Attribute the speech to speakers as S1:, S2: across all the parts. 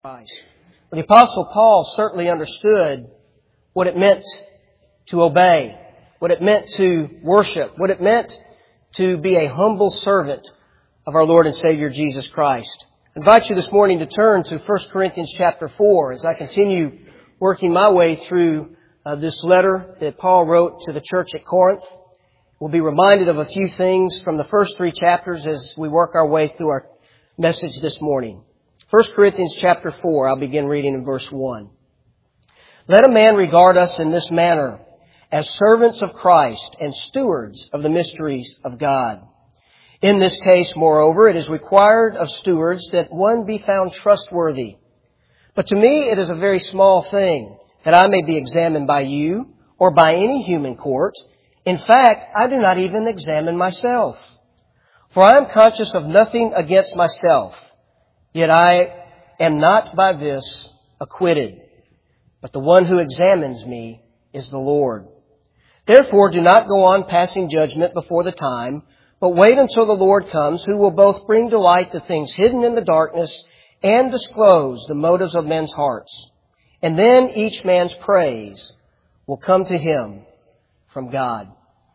S1: Christ. Well, the Apostle Paul certainly understood what it meant to obey, what it meant to worship, what it meant to be a humble servant of our Lord and Savior Jesus Christ. I invite you this morning to turn to 1 Corinthians chapter 4 as I continue working my way through this letter that Paul wrote to the church at Corinth. We'll be reminded of a few things from the first three chapters as we work our way through our message this morning. 1 Corinthians chapter 4, I'll begin reading in verse 1. Let a man regard us in this manner, as servants of Christ and stewards of the mysteries of God. In this case, moreover, it is required of stewards that one be found trustworthy. But to me it is a very small thing that I may be examined by you or by any human court. In fact, I do not even examine myself. For I am conscious of nothing against myself. Yet I am not by this acquitted, but the one who examines me is the Lord. Therefore, do not go on passing judgment before the time, but wait until the Lord comes, who will both bring to light the things hidden in the darkness and disclose the motives of men's hearts. And then each man's praise will come to him from God.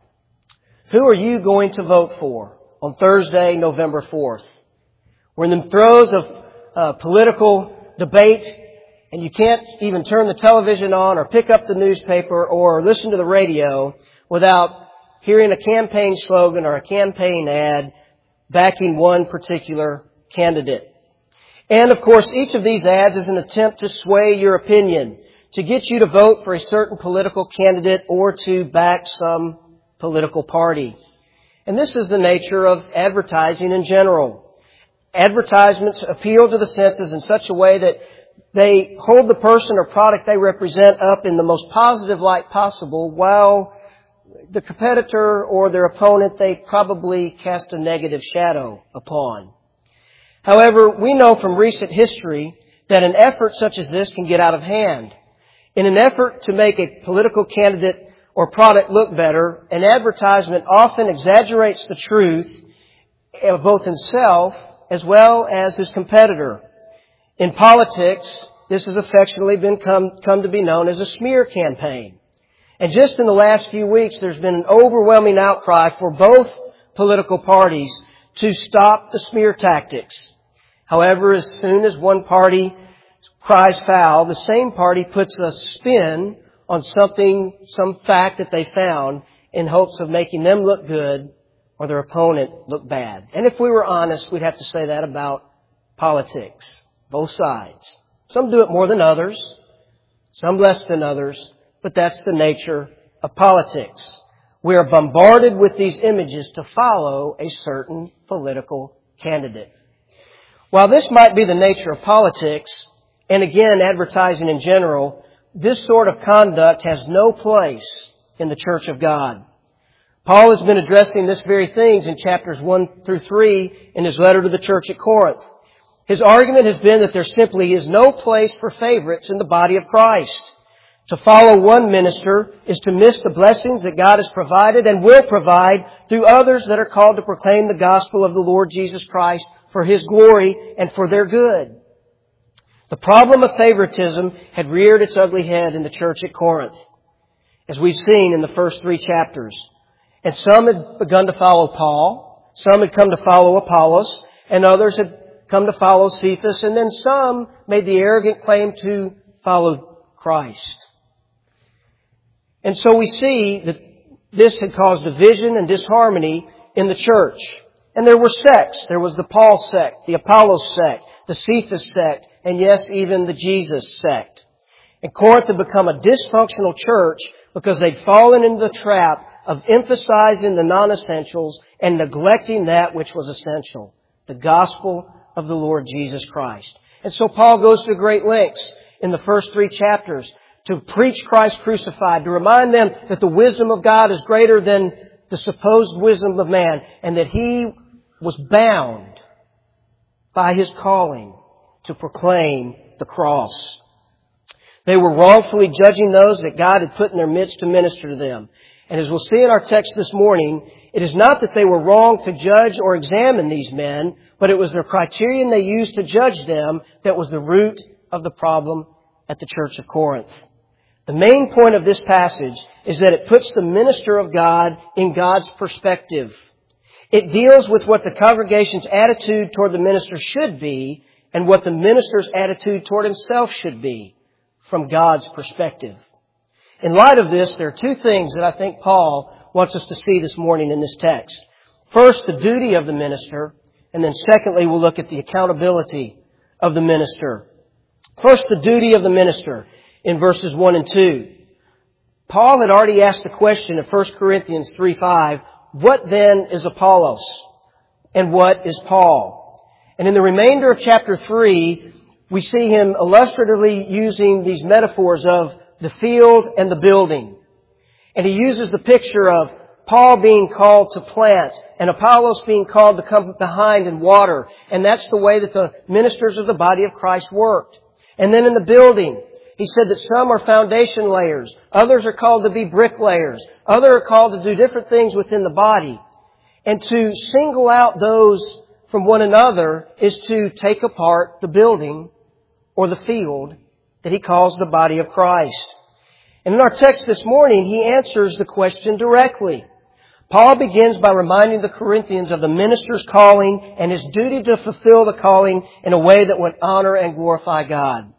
S1: Who are you going to vote for on Thursday, November 4th? We're in the throes of political debate, and you can't even turn the television on or pick up the newspaper or listen to the radio without hearing a campaign slogan or a campaign ad backing one particular candidate. And of course, each of these ads is an attempt to sway your opinion, to get you to vote for a certain political candidate or to back some political party. And this is the nature of advertising in general. Advertisements appeal to the senses in such a way that they hold the person or product they represent up in the most positive light possible, while the competitor or their opponent they probably cast a negative shadow upon. However, we know from recent history that an effort such as this can get out of hand. In an effort to make a political candidate or product look better, an advertisement often exaggerates the truth of both himself as well as his competitor. In politics, this has affectionately come to be known as a smear campaign. And just in the last few weeks, there's been an overwhelming outcry for both political parties to stop the smear tactics. However, as soon as one party cries foul, the same party puts a spin on some fact that they found in hopes of making them look good or their opponent look bad. And if we were honest, we'd have to say that about politics. Both sides. Some do it more than others, some less than others, but that's the nature of politics. We are bombarded with these images to follow a certain political candidate. While this might be the nature of politics, and again advertising in general, this sort of conduct has no place in the Church of God. Paul has been addressing this very things in chapters 1 through 3 in his letter to the church at Corinth. His argument has been that there simply is no place for favorites in the body of Christ. To follow one minister is to miss the blessings that God has provided and will provide through others that are called to proclaim the gospel of the Lord Jesus Christ for His glory and for their good. The problem of favoritism had reared its ugly head in the church at Corinth, as we've seen in the first three chapters. And some had begun to follow Paul, some had come to follow Apollos, and others had come to follow Cephas, and then some made the arrogant claim to follow Christ. And so we see that this had caused division and disharmony in the church. And there were sects. There was the Paul sect, the Apollos sect, the Cephas sect, and yes, even the Jesus sect. And Corinth had become a dysfunctional church because they'd fallen into the trap of emphasizing the non-essentials and neglecting that which was essential, the gospel of the Lord Jesus Christ. And so Paul goes to great lengths in the first three chapters to preach Christ crucified, to remind them that the wisdom of God is greater than the supposed wisdom of man, and that He was bound by His calling to proclaim the cross. They were wrongfully judging those that God had put in their midst to minister to them. And as we'll see in our text this morning, it is not that they were wrong to judge or examine these men, but it was their criterion they used to judge them that was the root of the problem at the church of Corinth. The main point of this passage is that it puts the minister of God in God's perspective. It deals with what the congregation's attitude toward the minister should be and what the minister's attitude toward himself should be from God's perspective. In light of this, there are two things that I think Paul wants us to see this morning in this text. First, the duty of the minister, and then secondly, we'll look at the accountability of the minister. First, the duty of the minister in verses 1 and 2. Paul had already asked the question in 1 Corinthians 3:5, what then is Apollos? And what is Paul? And in the remainder of chapter 3, we see him illustratively using these metaphors of the field and the building. And he uses the picture of Paul being called to plant and Apollos being called to come behind and water. And that's the way that the ministers of the body of Christ worked. And then in the building, he said that some are foundation layers. Others are called to be bricklayers. Others are called to do different things within the body. And to single out those from one another is to take apart the building or the field that he calls the body of Christ. And in our text this morning, he answers the question directly. Paul begins by reminding the Corinthians of the minister's calling and his duty to fulfill the calling in a way that would honor and glorify God.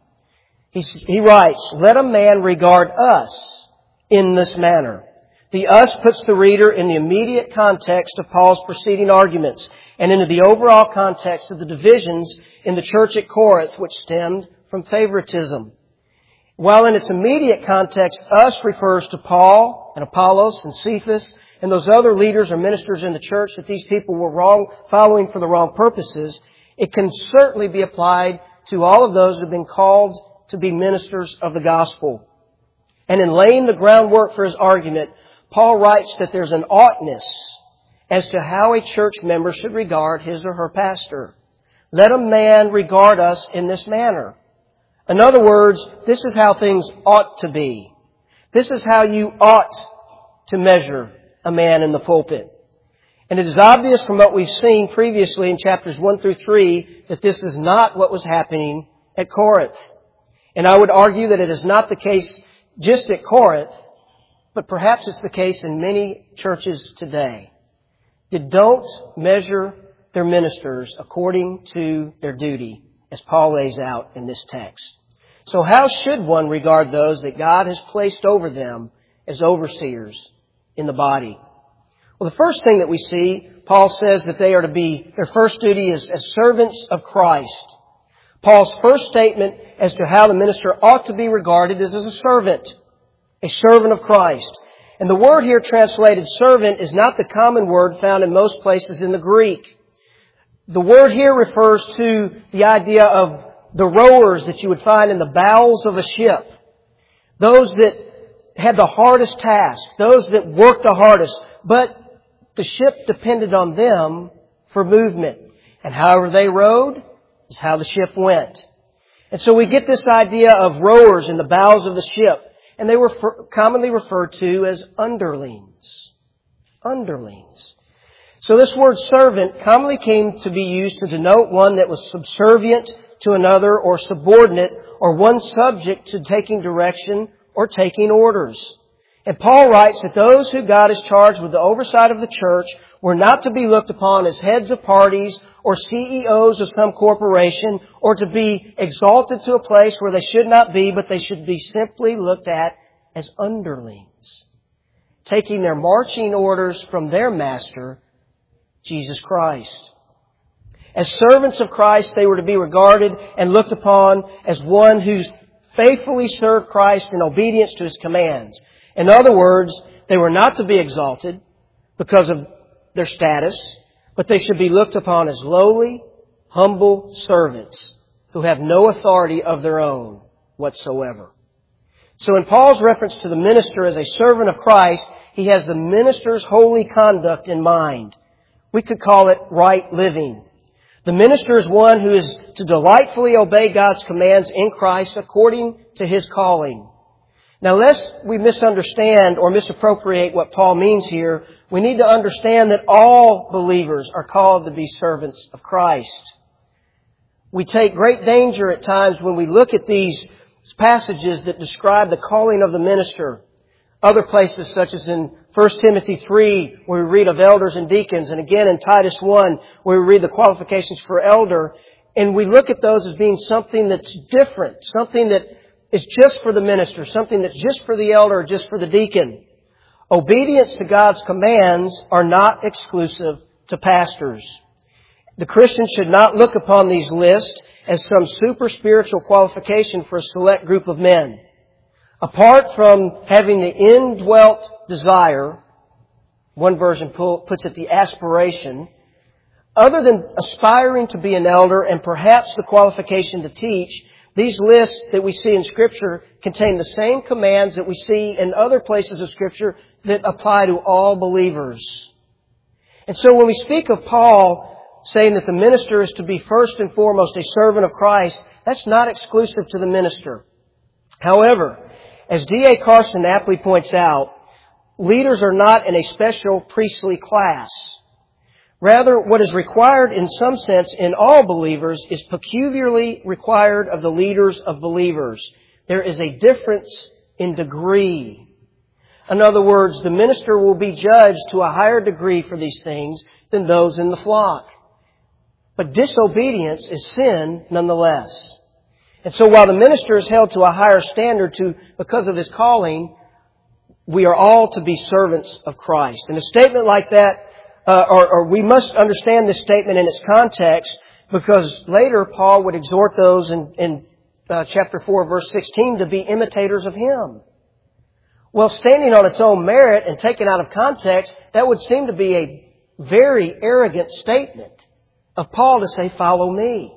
S1: He writes, let a man regard us in this manner. The us puts the reader in the immediate context of Paul's preceding arguments and into the overall context of the divisions in the church at Corinth, which stemmed from favoritism. While in its immediate context, us refers to Paul and Apollos and Cephas and those other leaders or ministers in the church that these people were following for the wrong purposes, it can certainly be applied to all of those who have been called to be ministers of the gospel. And in laying the groundwork for his argument, Paul writes that there's an oughtness as to how a church member should regard his or her pastor. Let a man regard us in this manner. In other words, this is how things ought to be. This is how you ought to measure a man in the pulpit. And it is obvious from what we've seen previously in chapters 1 through 3 that this is not what was happening at Corinth. And I would argue that it is not the case just at Corinth, but perhaps it's the case in many churches today that don't measure their ministers according to their duty, as Paul lays out in this text. So how should one regard those that God has placed over them as overseers in the body? Well, the first thing that we see, Paul says that they are to be, their first duty is as servants of Christ. Paul's first statement as to how the minister ought to be regarded is as a servant of Christ. And the word here translated servant is not the common word found in most places in the Greek. The word here refers to the idea of the rowers that you would find in the bowels of a ship. Those that had the hardest task, those that worked the hardest, but the ship depended on them for movement. And however they rowed is how the ship went. And so we get this idea of rowers in the bows of the ship. And they were commonly referred to as underlings. Underlings. So this word servant commonly came to be used to denote one that was subservient to another or subordinate or one subject to taking direction or taking orders. And Paul writes that those who God has charged with the oversight of the church were not to be looked upon as heads of parties or CEOs of some corporation or to be exalted to a place where they should not be, but they should be simply looked at as underlings, taking their marching orders from their master, Jesus Christ. As servants of Christ, they were to be regarded and looked upon as one who faithfully served Christ in obedience to His commands. In other words, they were not to be exalted because of their status, but they should be looked upon as lowly, humble servants who have no authority of their own whatsoever. So in Paul's reference to the minister as a servant of Christ, he has the minister's holy conduct in mind. We could call it right living. The minister is one who is to delightfully obey God's commands in Christ according to his calling. Now, lest we misunderstand or misappropriate what Paul means here, we need to understand that all believers are called to be servants of Christ. We take great danger at times when we look at these passages that describe the calling of the minister. Other places such as in 1 Timothy 3 where we read of elders and deacons, and again in Titus 1 where we read the qualifications for elder, and we look at those as being something that's different, something that is just for the minister, something that's just for the elder or just for the deacon. Obedience to God's commands are not exclusive to pastors. The Christian should not look upon these lists as some super spiritual qualification for a select group of men. Apart from having the indwelt desire, one version puts it the aspiration, other than aspiring to be an elder and perhaps the qualification to teach, these lists that we see in Scripture contain the same commands that we see in other places of Scripture that apply to all believers. And so when we speak of Paul saying that the minister is to be first and foremost a servant of Christ, that's not exclusive to the minister. However, as D.A. Carson aptly points out, leaders are not in a special priestly class. Rather, what is required in some sense in all believers is peculiarly required of the leaders of believers. There is a difference in degree. In other words, the minister will be judged to a higher degree for these things than those in the flock. But disobedience is sin nonetheless. And so while the minister is held to a higher standard because of his calling, we are all to be servants of Christ. And a statement like that, or we must understand this statement in its context, because later Paul would exhort those in chapter 4, verse 16, to be imitators of him. Well, standing on its own merit and taken out of context, that would seem to be a very arrogant statement of Paul to say, follow me.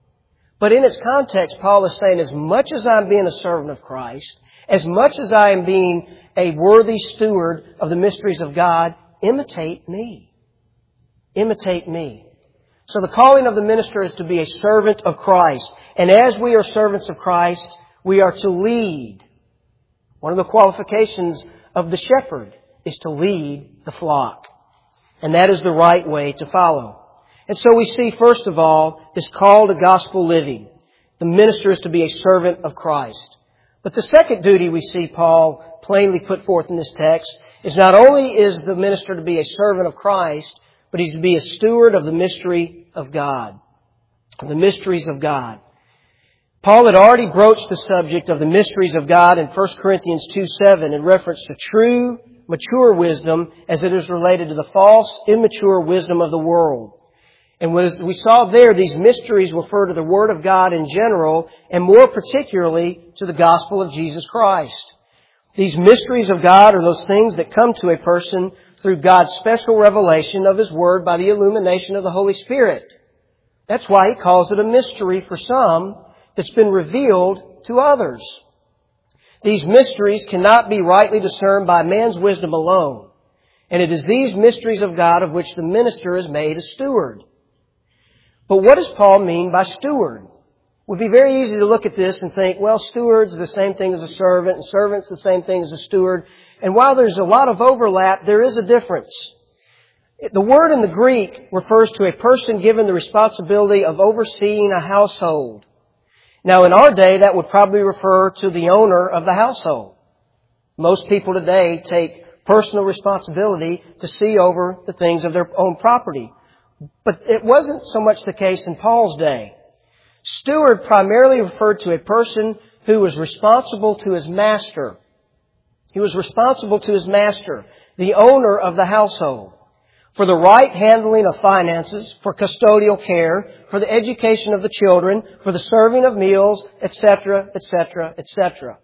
S1: But in its context, Paul is saying, as much as I'm being a servant of Christ, as much as I am being a worthy steward of the mysteries of God, imitate me. Imitate me. So the calling of the minister is to be a servant of Christ. And as we are servants of Christ, we are to lead. One of the qualifications of the shepherd is to lead the flock. And that is the right way to follow. And so we see, first of all, this call to gospel living. The minister is to be a servant of Christ. But the second duty we see Paul plainly put forth in this text is not only is the minister to be a servant of Christ, but he's to be a steward of the mystery of God. The mysteries of God. Paul had already broached the subject of the mysteries of God in 1 Corinthians 2:7 in reference to true, mature wisdom as it is related to the false, immature wisdom of the world. And as we saw there, these mysteries refer to the Word of God in general, and more particularly to the gospel of Jesus Christ. These mysteries of God are those things that come to a person through God's special revelation of His Word by the illumination of the Holy Spirit. That's why He calls it a mystery for some that's been revealed to others. These mysteries cannot be rightly discerned by man's wisdom alone. And it is these mysteries of God of which the minister is made a steward. But what does Paul mean by steward? It would be very easy to look at this and think, well, steward's the same thing as a servant, and servant's the same thing as a steward. And while there's a lot of overlap, there is a difference. The word in the Greek refers to a person given the responsibility of overseeing a household. Now, in our day, that would probably refer to the owner of the household. Most people today take personal responsibility to see over the things of their own property. But it wasn't so much the case in Paul's day. Steward primarily referred to a person who was responsible to his master. He was responsible to his master, the owner of the household, for the right handling of finances, for custodial care, for the education of the children, for the serving of meals, etc., etc., etc.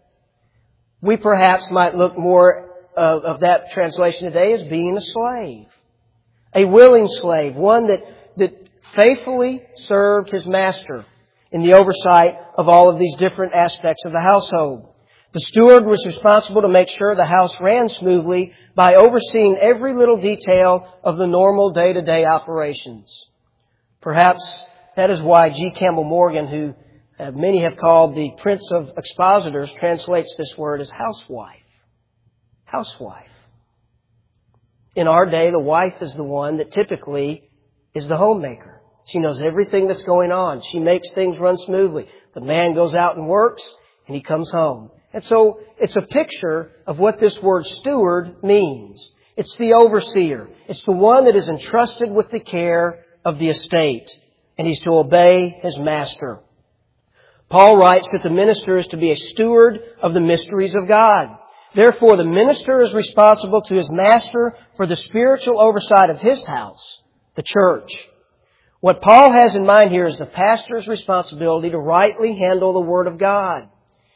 S1: We perhaps might look more of that translation today as being a slave. A willing slave, one that faithfully served his master in the oversight of all of these different aspects of the household. The steward was responsible to make sure the house ran smoothly by overseeing every little detail of the normal day-to-day operations. Perhaps that is why G. Campbell Morgan, who many have called the Prince of Expositors, translates this word as housewife. Housewife. In our day, the wife is the one that typically is the homemaker, She knows everything that's going on. She makes things run smoothly. The man goes out and works, and he comes home. And so it's a picture of what this word steward means. It's the overseer. It's the one that is entrusted with the care of the estate. And he's to obey his master. Paul writes that the minister is to be a steward of the mysteries of God. Therefore, the minister is responsible to his master for the spiritual oversight of his house, the church. What Paul has in mind here is the pastor's responsibility to rightly handle the Word of God.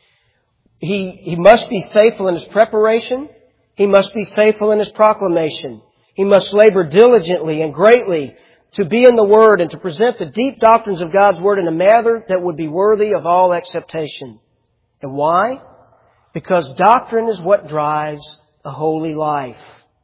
S1: He must be faithful in his preparation. He must be faithful in his proclamation. He must labor diligently and greatly to be in the Word and to present the deep doctrines of God's Word in a manner that would be worthy of all acceptation. And why? Because doctrine is what drives a holy life.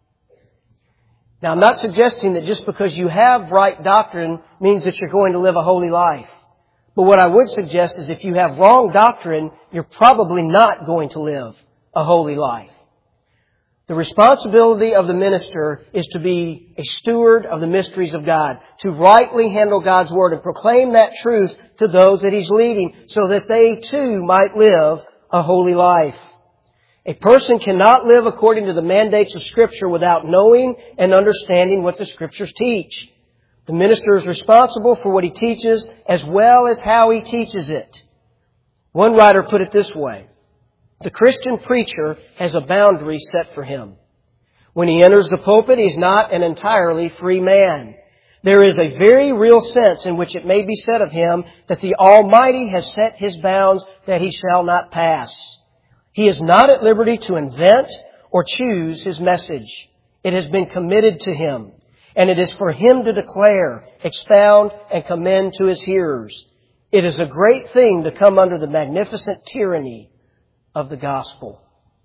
S1: Now, I'm not suggesting that just because you have right doctrine means that you're going to live a holy life. But what I would suggest is if you have wrong doctrine, you're probably not going to live a holy life. The responsibility of the minister is to be a steward of the mysteries of God, to rightly handle God's Word and proclaim that truth to those that he's leading so that they too might live a holy life. A person cannot live according to the mandates of Scripture without knowing and understanding what the Scriptures teach. The minister is responsible for what he teaches as well as how he teaches it. One writer put it this way: the Christian preacher has a boundary set for him. When he enters the pulpit, he's not an entirely free man. There is a very real sense in which it may be said of him that the Almighty has set his bounds that he shall not pass. He is not at liberty to invent or choose his message. It has been committed to him, and it is for him to declare, expound, and commend to his hearers. It is a great thing to come under the magnificent tyranny of the gospel.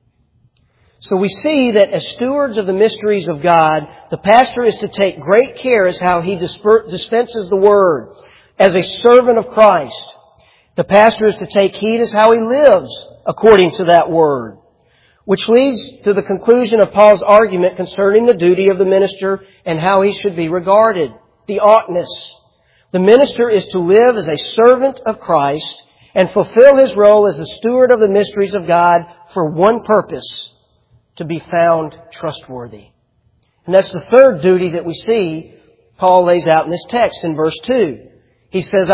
S1: So we see that as stewards of the mysteries of God, the pastor is to take great care as how he dispenses the Word. As a servant of Christ, the pastor is to take heed as how he lives according to that Word. Which leads to the conclusion of Paul's argument concerning the duty of the minister and how he should be regarded. The oughtness. The minister is to live as a servant of Christ and fulfill his role as a steward of the mysteries of God for one purpose: to be found trustworthy. And that's the third duty that we see Paul lays out in this text in verse 2. He says,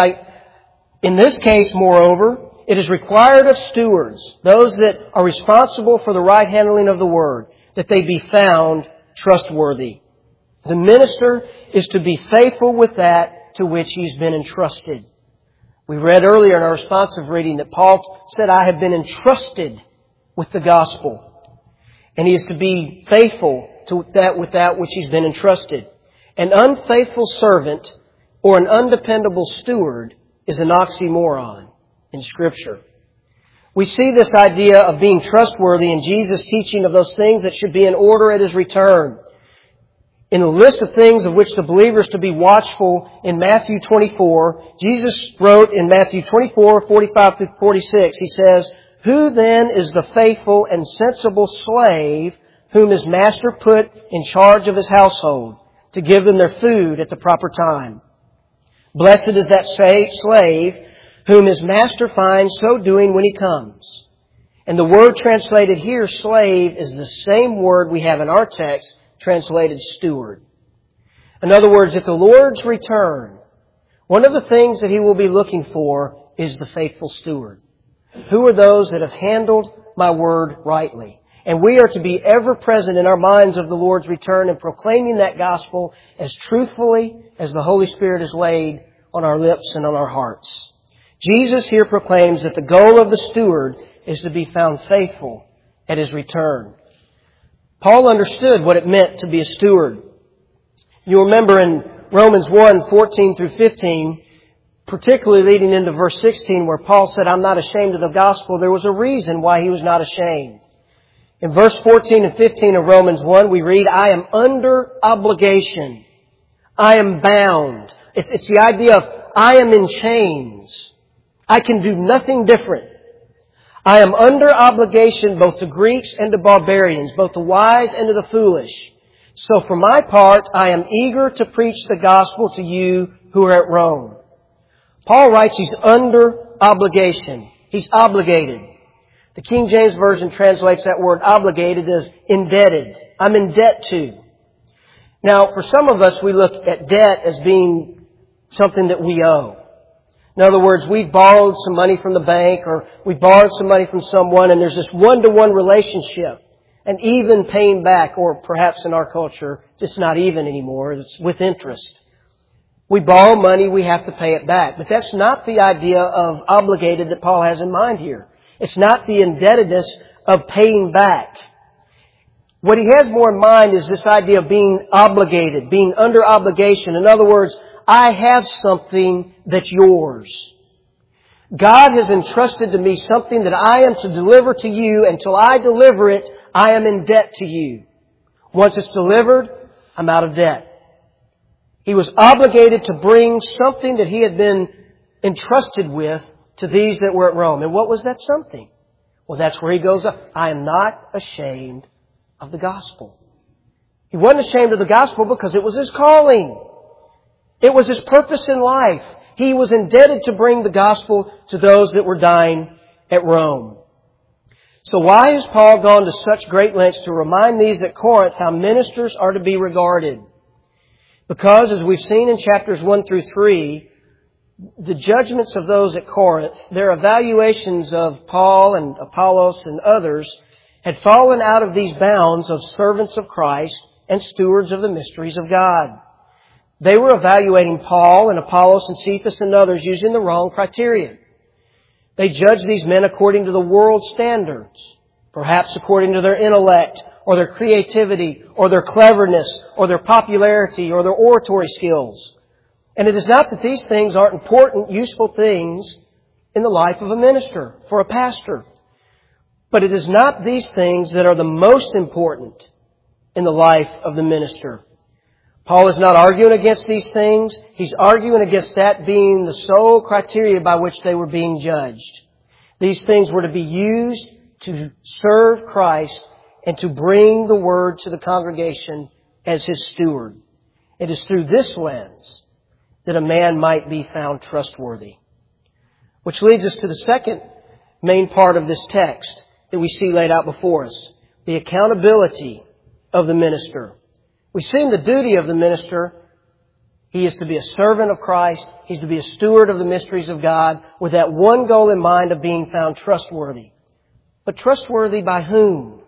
S1: in this case, moreover, it is required of stewards, those that are responsible for the right handling of the Word, that they be found trustworthy. The minister is to be faithful with that to which he's been entrusted. We read earlier in our responsive reading that Paul said, I have been entrusted with the gospel. And he is to be faithful with that which he's been entrusted. An unfaithful servant or an undependable steward is an oxymoron in Scripture. We see this idea of being trustworthy in Jesus' teaching of those things that should be in order at His return. In the list of things of which the believer is to be watchful in Matthew 24, Jesus wrote in Matthew 24, 45 through 46, He says, Who then is the faithful and sensible slave whom his master put in charge of his household to give them their food at the proper time? Blessed is that slave whom his master finds so doing when he comes. And the word translated here, slave, is the same word we have in our text translated steward. In other words, at the Lord's return, one of the things that He will be looking for is the faithful steward. Who are those that have handled my word rightly? And we are to be ever present in our minds of the Lord's return and proclaiming that gospel as truthfully as the Holy Spirit is laid on our lips and on our hearts. Jesus here proclaims that the goal of the steward is to be found faithful at His return. Paul understood what it meant to be a steward. You remember in Romans 1, 14 through 15, particularly leading into verse 16, where Paul said, I'm not ashamed of the gospel. There was a reason why he was not ashamed. In verse 14 and 15 of Romans 1, we read, I am under obligation. I am bound. It's the idea of I am in chains. I can do nothing different. I am under obligation both to Greeks and to barbarians, both the wise and to the foolish. So for my part, I am eager to preach the gospel to you who are at Rome. Paul writes he's under obligation. He's obligated. The King James Version translates that word obligated as indebted. I'm in debt to. Now, for some of us, we look at debt as being something that we owe. In other words, we've borrowed some money from the bank or we've borrowed some money from someone and there's this one-to-one relationship, an even paying back, or perhaps in our culture, it's not even anymore, it's with interest. We borrow money, we have to pay it back. But that's not the idea of obligated that Paul has in mind here. It's not the indebtedness of paying back. What he has more in mind is this idea of being obligated, being under obligation. In other words, I have something that's yours. God has entrusted to me something that I am to deliver to you. Until I deliver it, I am in debt to you. Once it's delivered, I'm out of debt. He was obligated to bring something that he had been entrusted with to these that were at Rome. And what was that something? Well, that's where he goes up. I am not ashamed of the gospel. He wasn't ashamed of the gospel because it was his calling. It was his purpose in life. He was indebted to bring the gospel to those that were dying at Rome. So why has Paul gone to such great lengths to remind these at Corinth how ministers are to be regarded? Because, as we've seen in chapters 1 through 3, the judgments of those at Corinth, their evaluations of Paul and Apollos and others, had fallen out of these bounds of servants of Christ and stewards of the mysteries of God. They were evaluating Paul and Apollos and Cephas and others using the wrong criteria. They judged these men according to the world's standards, perhaps according to their intellect or their creativity or their cleverness or their popularity or their oratory skills. And it is not that these things aren't important, useful things in the life of a minister, for a pastor. But it is not these things that are the most important in the life of the minister. Paul is not arguing against these things. He's arguing against that being the sole criteria by which they were being judged. These things were to be used to serve Christ and to bring the word to the congregation as his steward. It is through this lens that a man might be found trustworthy. Which leads us to the second main part of this text that we see laid out before us, the accountability of the minister. We've seen the duty of the minister. He is to be a servant of Christ. He's to be a steward of the mysteries of God with that one goal in mind of being found trustworthy. But trustworthy by whom?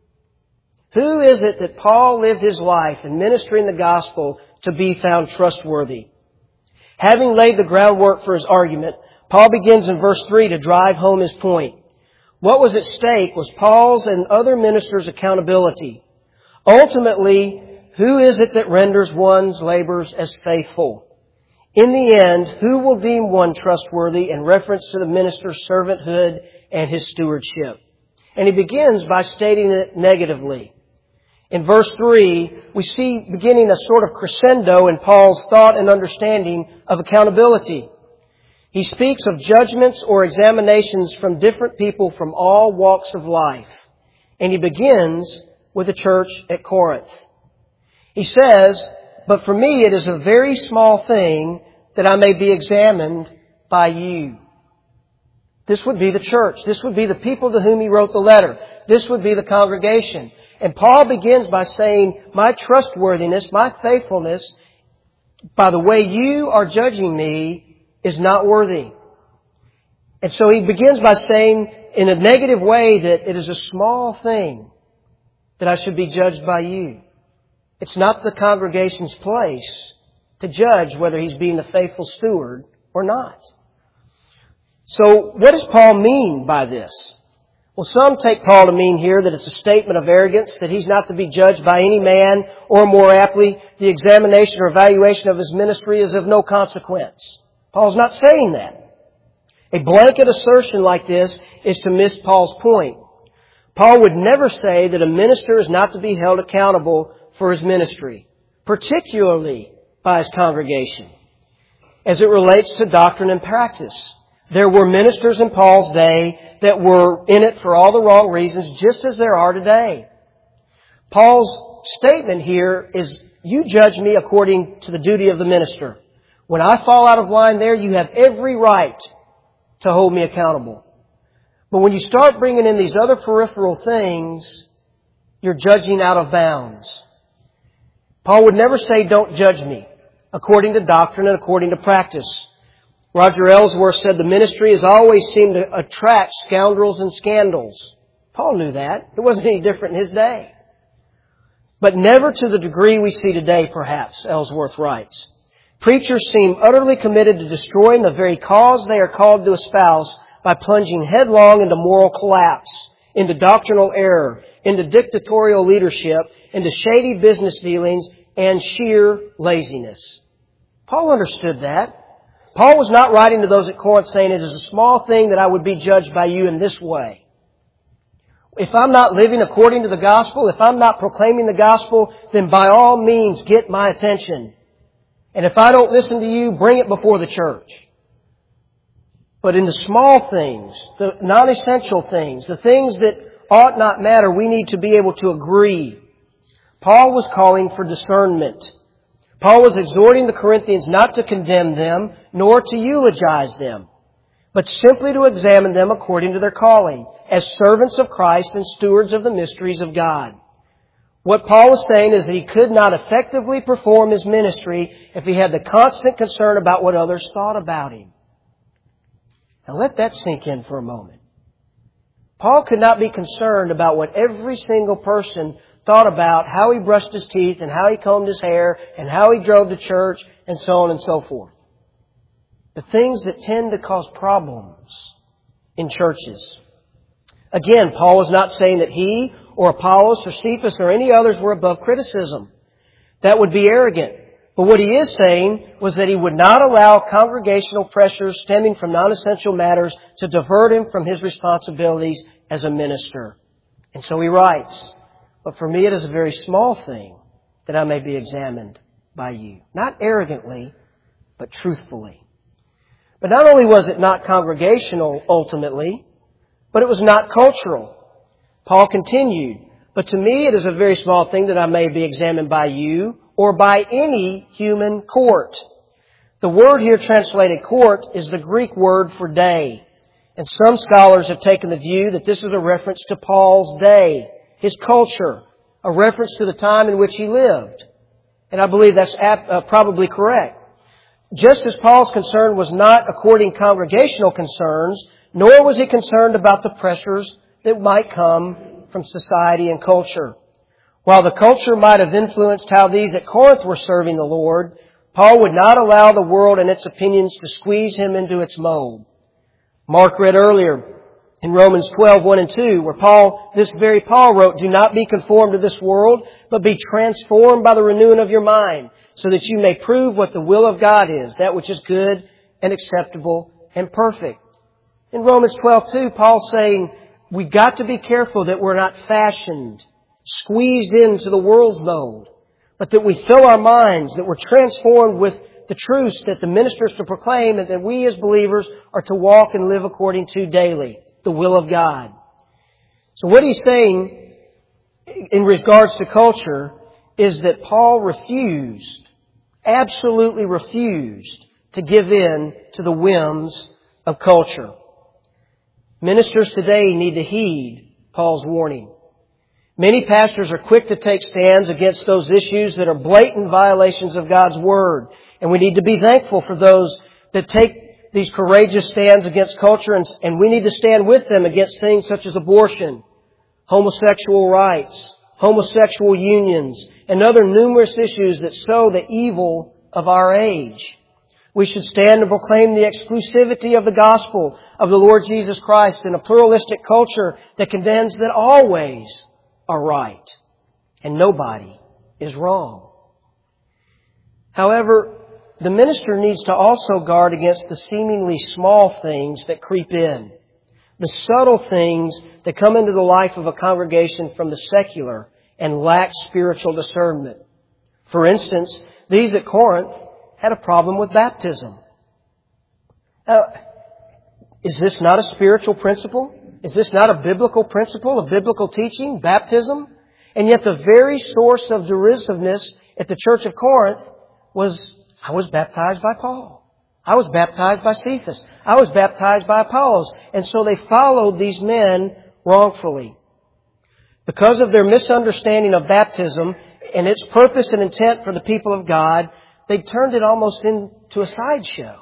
S1: Who is it that Paul lived his life in ministering the gospel to be found trustworthy? Having laid the groundwork for his argument, Paul begins in verse 3 to drive home his point. What was at stake was Paul's and other ministers' accountability. Ultimately, who is it that renders one's labors as faithful? In the end, who will deem one trustworthy in reference to the minister's servanthood and his stewardship? And he begins by stating it negatively. In verse 3, we see beginning a sort of crescendo in Paul's thought and understanding of accountability. He speaks of judgments or examinations from different people from all walks of life. And he begins with the church at Corinth. He says, "But for me it is a very small thing that I may be examined by you." This would be the church. This would be the people to whom he wrote the letter. This would be the congregation. And Paul begins by saying, my trustworthiness, my faithfulness, by the way you are judging me, is not worthy. And so he begins by saying in a negative way that it is a small thing that I should be judged by you. It's not the congregation's place to judge whether he's being a faithful steward or not. So what does Paul mean by this? Well, some take Paul to mean here that it's a statement of arrogance, that he's not to be judged by any man, or more aptly, the examination or evaluation of his ministry is of no consequence. Paul's not saying that. A blanket assertion like this is to miss Paul's point. Paul would never say that a minister is not to be held accountable for his ministry, particularly by his congregation, as it relates to doctrine and practice. There were ministers in Paul's day that were in it for all the wrong reasons, just as there are today. Paul's statement here is, you judge me according to the duty of the minister. When I fall out of line there, you have every right to hold me accountable. But when you start bringing in these other peripheral things, you're judging out of bounds. Paul would never say, don't judge me, according to doctrine and according to practice. Roger Ellsworth said the ministry has always seemed to attract scoundrels and scandals. Paul knew that. It wasn't any different in his day. But never to the degree we see today, perhaps, Ellsworth writes. Preachers seem utterly committed to destroying the very cause they are called to espouse by plunging headlong into moral collapse, into doctrinal error, into dictatorial leadership, into shady business dealings, and sheer laziness. Paul understood that. Paul was not writing to those at Corinth saying, it is a small thing that I would be judged by you in this way. If I'm not living according to the gospel, if I'm not proclaiming the gospel, then by all means get my attention. And if I don't listen to you, bring it before the church. But in the small things, the non-essential things, the things that ought not matter, we need to be able to agree. Paul was calling for discernment. Paul was exhorting the Corinthians not to condemn them, nor to eulogize them, but simply to examine them according to their calling, as servants of Christ and stewards of the mysteries of God. What Paul was saying is that he could not effectively perform his ministry if he had the constant concern about what others thought about him. Now let that sink in for a moment. Paul could not be concerned about what every single person thought about how he brushed his teeth and how he combed his hair and how he drove to church and so on and so forth. The things that tend to cause problems in churches. Again, Paul was not saying that he or Apollos or Cephas or any others were above criticism. That would be arrogant. But what he is saying was that he would not allow congregational pressures stemming from non-essential matters to divert him from his responsibilities as a minister. And so he writes, but for me it is a very small thing that I may be examined by you. Not arrogantly, but truthfully. But not only was it not congregational ultimately, but it was not cultural. Paul continued, but to me it is a very small thing that I may be examined by you or by any human court. The word here translated court is the Greek word for day. And some scholars have taken the view that this is a reference to Paul's day, his culture, a reference to the time in which he lived. And I believe that's probably correct. Just as Paul's concern was not according congregational concerns, nor was he concerned about the pressures that might come from society and culture. While the culture might have influenced how these at Corinth were serving the Lord, Paul would not allow the world and its opinions to squeeze him into its mold. Mark read earlier in Romans 12:1-2, where this very Paul wrote, do not be conformed to this world, but be transformed by the renewing of your mind, so that you may prove what the will of God is, that which is good and acceptable and perfect. In Romans 12:2, Paul's saying, we've got to be careful that we're not fashioned, squeezed into the world's mold, but that we fill our minds, that we're transformed with the truths that the ministers to proclaim and that we as believers are to walk and live according to daily, the will of God. So what he's saying in regards to culture is that Paul absolutely refused to give in to the whims of culture. Ministers today need to heed Paul's warning. Many pastors are quick to take stands against those issues that are blatant violations of God's Word. And we need to be thankful for those that take these courageous stands against culture, and we need to stand with them against things such as abortion, homosexual rights, homosexual unions, and other numerous issues that sow the evil of our age. We should stand and proclaim the exclusivity of the gospel of the Lord Jesus Christ in a pluralistic culture that contends that all ways are right and nobody is wrong. However, the minister needs to also guard against the seemingly small things that creep in, the subtle things that come into the life of a congregation from the secular and lack spiritual discernment. For instance, these at Corinth had a problem with baptism. Now, is this not a spiritual principle? Is this not a biblical principle, a biblical teaching, baptism? And yet the very source of derisiveness at the church of Corinth was, I was baptized by Paul. I was baptized by Cephas. I was baptized by Apollos. And so they followed these men wrongfully. Because of their misunderstanding of baptism and its purpose and intent for the people of God, they turned it almost into a sideshow.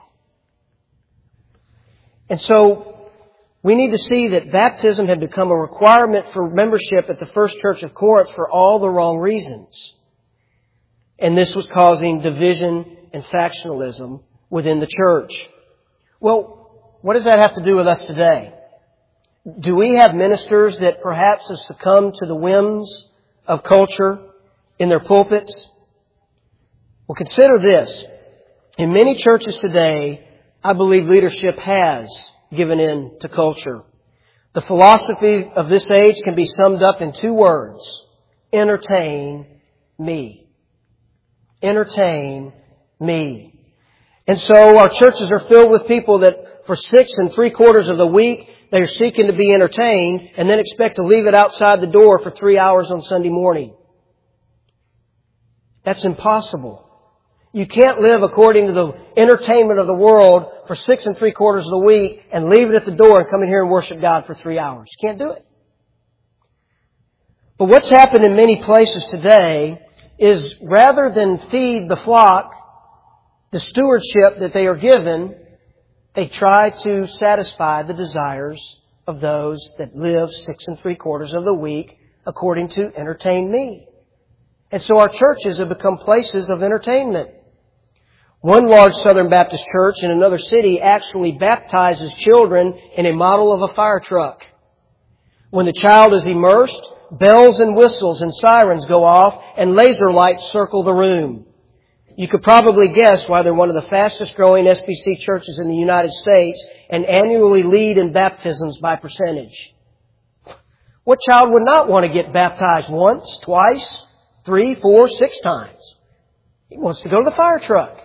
S1: And so we need to see that baptism had become a requirement for membership at the first church of Corinth for all the wrong reasons. And this was causing division and factionalism within the church. Well, what does that have to do with us today? Do we have ministers that perhaps have succumbed to the whims of culture in their pulpits? Well, consider this. In many churches today, I believe leadership has given in to culture. The philosophy of this age can be summed up in 2 words. Entertain me. Entertain me. And so our churches are filled with people that for 6 3/4 of the week, they are seeking to be entertained and then expect to leave it outside the door for 3 hours on Sunday morning. That's impossible. You can't live according to the entertainment of the world for 6 3/4 of the week and leave it at the door and come in here and worship God for 3 hours. You can't do it. But what's happened in many places today is rather than feed the flock the stewardship that they are given, they try to satisfy the desires of those that live 6 3/4 of the week according to entertain me. And so our churches have become places of entertainment. One large Southern Baptist church in another city actually baptizes children in a model of a fire truck. When the child is immersed, bells and whistles and sirens go off and laser lights circle the room. You could probably guess why they're one of the fastest growing SBC churches in the United States and annually lead in baptisms by percentage. What child would not want to get baptized once, twice, 3, 4, 6 times? He wants to go to the fire truck.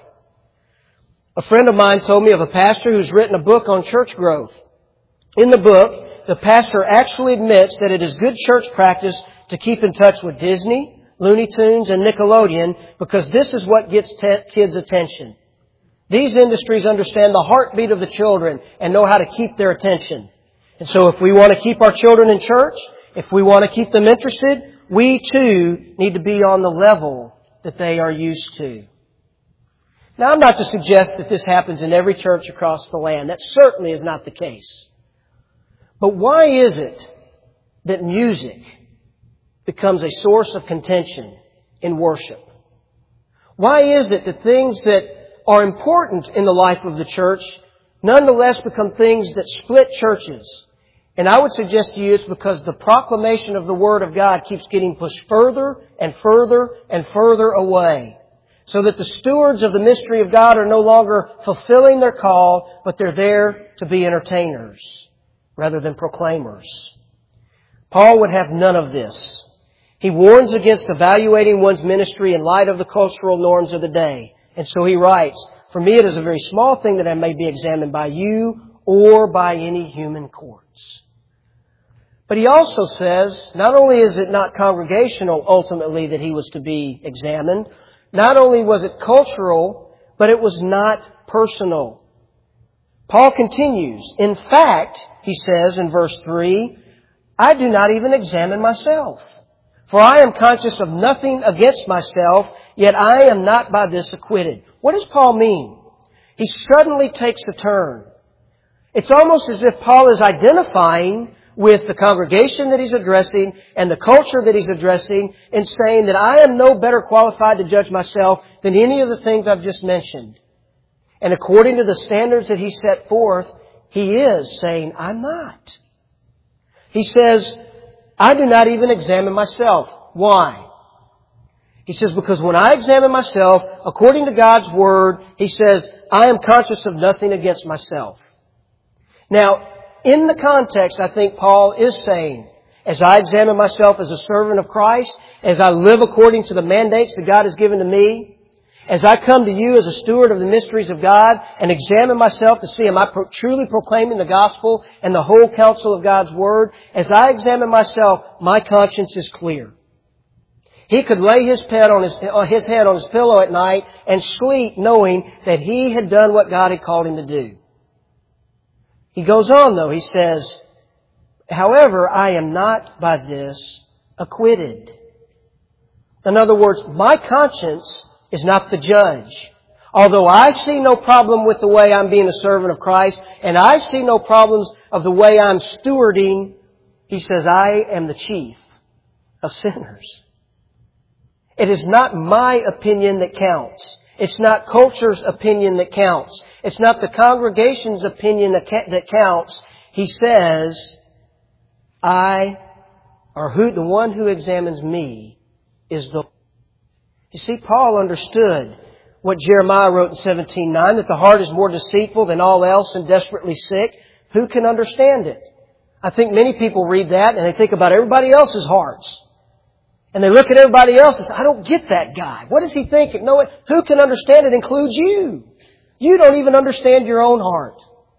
S1: A friend of mine told me of a pastor who's written a book on church growth. In the book, the pastor actually admits that it is good church practice to keep in touch with Disney, Looney Tunes, and Nickelodeon because this is what gets kids' attention. These industries understand the heartbeat of the children and know how to keep their attention. And so if we want to keep our children in church, if we want to keep them interested, we too need to be on the level that they are used to. Now, I'm not to suggest that this happens in every church across the land. That certainly is not the case. But why is it that music becomes a source of contention in worship? Why is it that things that are important in the life of the church nonetheless become things that split churches? And I would suggest to you it's because the proclamation of the Word of God keeps getting pushed further and further and further away. So that the stewards of the mystery of God are no longer fulfilling their call, but they're there to be entertainers rather than proclaimers. Paul would have none of this. He warns against evaluating one's ministry in light of the cultural norms of the day. And so he writes, "For me it is a very small thing that I may be examined by you or by any human courts." But he also says, not only is it not congregational ultimately that he was to be examined, not only was it cultural, but it was not personal. Paul continues, "In fact," he says in verse 3, "I do not even examine myself. For I am conscious of nothing against myself, yet I am not by this acquitted." What does Paul mean? He suddenly takes a turn. It's almost as if Paul is identifying with the congregation that he's addressing and the culture that he's addressing and saying that I am no better qualified to judge myself than any of the things I've just mentioned. And according to the standards that he set forth, he is saying, I'm not. He says, I do not even examine myself. Why? He says, because when I examine myself, according to God's Word, he says, I am conscious of nothing against myself. Now, in the context, I think Paul is saying, as I examine myself as a servant of Christ, as I live according to the mandates that God has given to me, as I come to you as a steward of the mysteries of God and examine myself to see am I truly proclaiming the gospel and the whole counsel of God's Word, as I examine myself, my conscience is clear. He could lay his head on his pillow at night and sleep knowing that he had done what God had called him to do. He goes on though, he says, however, I am not by this acquitted. In other words, my conscience is not the judge. Although I see no problem with the way I'm being a servant of Christ, and I see no problems of the way I'm stewarding, he says, I am the chief of sinners. It is not my opinion that counts. It's not culture's opinion that counts. It's not the congregation's opinion that counts. He says, the one who examines me is the... You see, Paul understood what Jeremiah wrote in 17:9, that the heart is more deceitful than all else and desperately sick. Who can understand it? I think many people read that and they think about everybody else's hearts. And they look at everybody else and say, I don't get that guy. What is he thinking? No, who can understand it includes you. You don't even understand your own heart.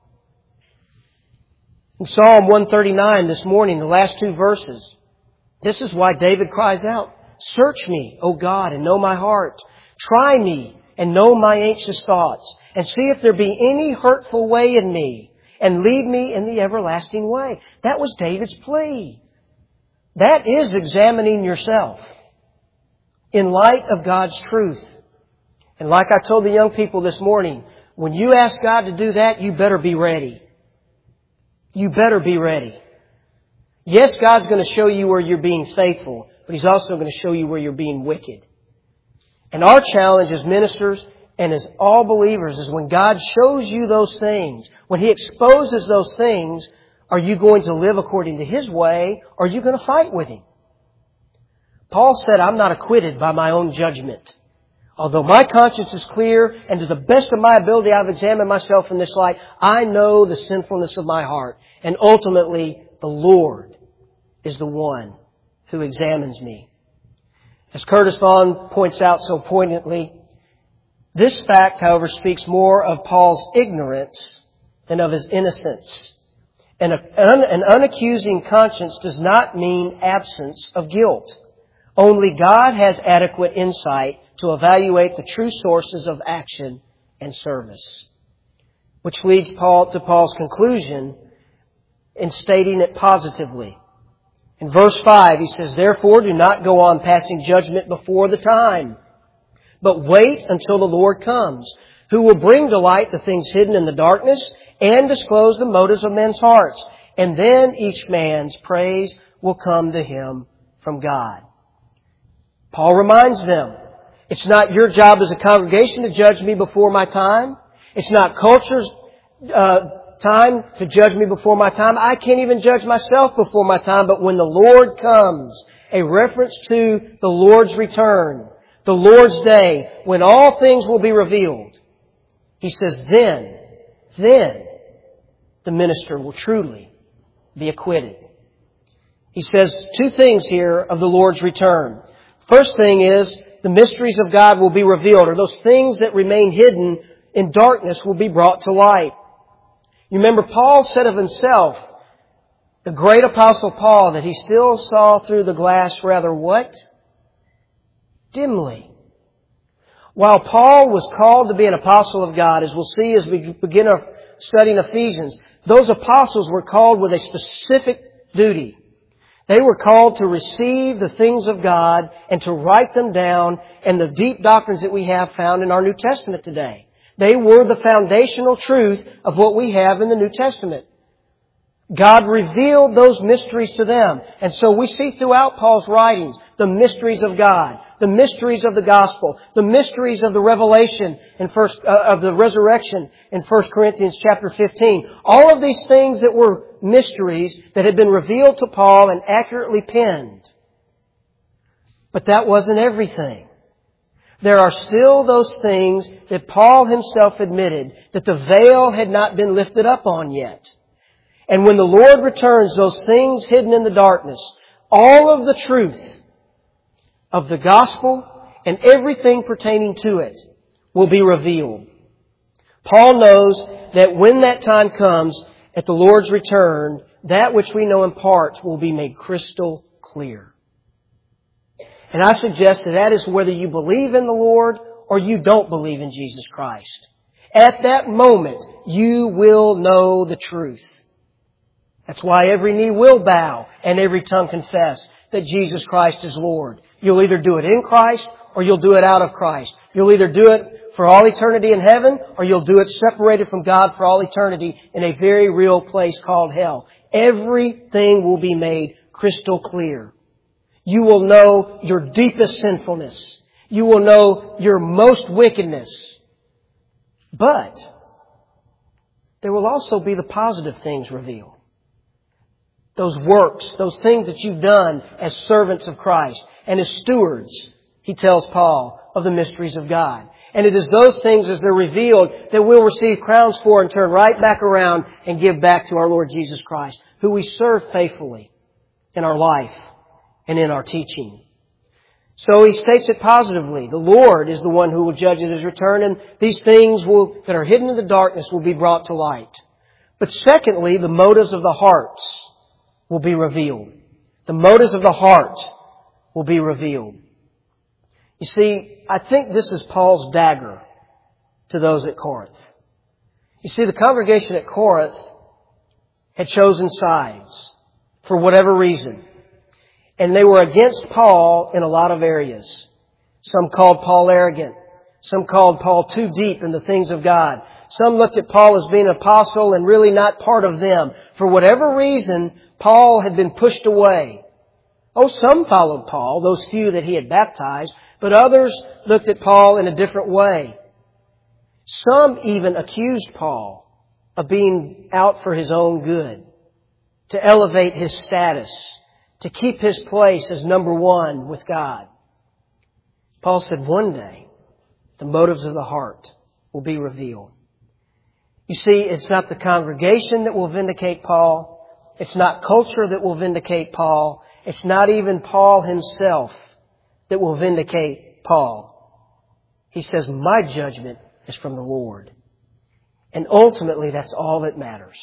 S1: In Psalm 139 this morning, the last two verses, this is why David cries out, search me, O God, and know my heart. Try me and know my anxious thoughts, and see if there be any hurtful way in me, and lead me in the everlasting way. That was David's plea. That is examining yourself in light of God's truth. And like I told the young people this morning, when you ask God to do that, you better be ready. You better be ready. Yes, God's going to show you where you're being faithful, but He's also going to show you where you're being wicked. And our challenge as ministers and as all believers is when God shows you those things, when He exposes those things, are you going to live according to His way, or are you going to fight with Him? Paul said, I'm not acquitted by my own judgment. Although my conscience is clear, and to the best of my ability I've examined myself in this light, I know the sinfulness of my heart. And ultimately, the Lord is the one who examines me. As Curtis Vaughan points out so poignantly, this fact, however, speaks more of Paul's ignorance than of his innocence. And an unaccusing conscience does not mean absence of guilt. Only God has adequate insight to evaluate the true sources of action and service. Which leads Paul to Paul's conclusion in stating it positively. In verse 5, he says, therefore, do not go on passing judgment before the time, but wait until the Lord comes, who will bring to light the things hidden in the darkness and disclose the motives of men's hearts. And then each man's praise will come to him from God. Paul reminds them, it's not your job as a congregation to judge me before my time. It's not culture's time to judge me before my time. I can't even judge myself before my time. But when the Lord comes, a reference to the Lord's return, the Lord's day, when all things will be revealed, he says, then the minister will truly be acquitted. He says two things here of the Lord's return. First thing is, the mysteries of God will be revealed, or those things that remain hidden in darkness will be brought to light. You remember Paul said of himself, the great apostle Paul, that he still saw through the glass rather what? Dimly. While Paul was called to be an apostle of God, as we'll see as we begin our study in Ephesians, those apostles were called with a specific duty. They were called to receive the things of God and to write them down and the deep doctrines that we have found in our New Testament today. They were the foundational truth of what we have in the New Testament. God revealed those mysteries to them. And so we see throughout Paul's writings the mysteries of God, the mysteries of the gospel, the mysteries of the revelation of the resurrection in 1 Corinthians chapter 15. All of these things that were mysteries that had been revealed to Paul and accurately penned. But that wasn't everything. There are still those things that Paul himself admitted that the veil had not been lifted up on yet. And when the Lord returns, those things hidden in the darkness, all of the truth of the gospel and everything pertaining to it will be revealed. Paul knows that when that time comes, at the Lord's return, that which we know in part will be made crystal clear. And I suggest that is whether you believe in the Lord or you don't believe in Jesus Christ. At that moment, you will know the truth. That's why every knee will bow and every tongue confess that Jesus Christ is Lord. You'll either do it in Christ or you'll do it out of Christ. You'll either do it for all eternity in heaven or you'll do it separated from God for all eternity in a very real place called hell. Everything will be made crystal clear. You will know your deepest sinfulness. You will know your most wickedness. But there will also be the positive things revealed. Those works, those things that you've done as servants of Christ and as stewards, he tells Paul, of the mysteries of God. And it is those things as they're revealed that we'll receive crowns for and turn right back around and give back to our Lord Jesus Christ, who we serve faithfully in our life and in our teaching. So he states it positively. The Lord is the one who will judge at His return, and these things that are hidden in the darkness will be brought to light. But secondly, the motives of the hearts will be revealed. The motives of the heart will be revealed. You see, I think this is Paul's dagger to those at Corinth. You see, the congregation at Corinth had chosen sides for whatever reason. And they were against Paul in a lot of areas. Some called Paul arrogant. Some called Paul too deep in the things of God. Some looked at Paul as being an apostle and really not part of them. For whatever reason, Paul had been pushed away. Oh, some followed Paul, those few that he had baptized, but others looked at Paul in a different way. Some even accused Paul of being out for his own good, to elevate his status, to keep his place as number one with God. Paul said one day, the motives of the heart will be revealed. You see, it's not the congregation that will vindicate Paul. It's not culture that will vindicate Paul. It's not even Paul himself that will vindicate Paul. He says, my judgment is from the Lord. And ultimately, that's all that matters.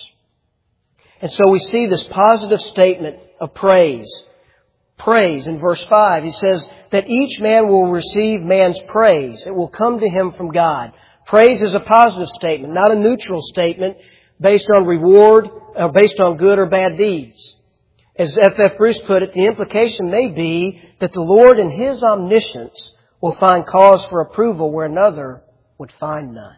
S1: And so we see this positive statement of praise. Praise in verse 5. He says that each man will receive man's praise. It will come to him from God. Praise is a positive statement, not a neutral statement based on reward or based on good or bad deeds. As F.F. Bruce put it, the implication may be that the Lord in His omniscience will find cause for approval where another would find none.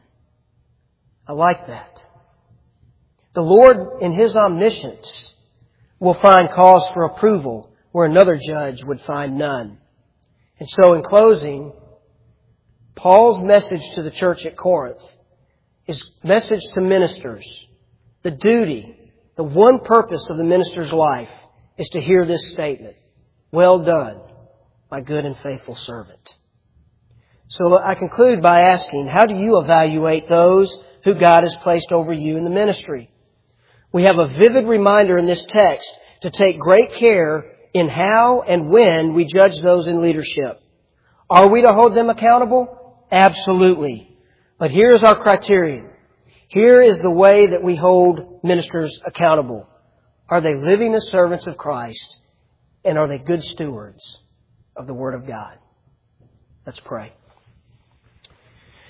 S1: I like that. The Lord in His omniscience will find cause for approval where another judge would find none. And so in closing, Paul's message to the church at Corinth, his message to ministers, the duty, the one purpose of the minister's life is to hear this statement. Well done, my good and faithful servant. So I conclude by asking, how do you evaluate those who God has placed over you in the ministry? We have a vivid reminder in this text to take great care in how and when we judge those in leadership. Are we to hold them accountable? Absolutely. But here is our criterion. Here is the way that we hold ministers accountable. Are they living as servants of Christ? And are they good stewards of the Word of God? Let's pray.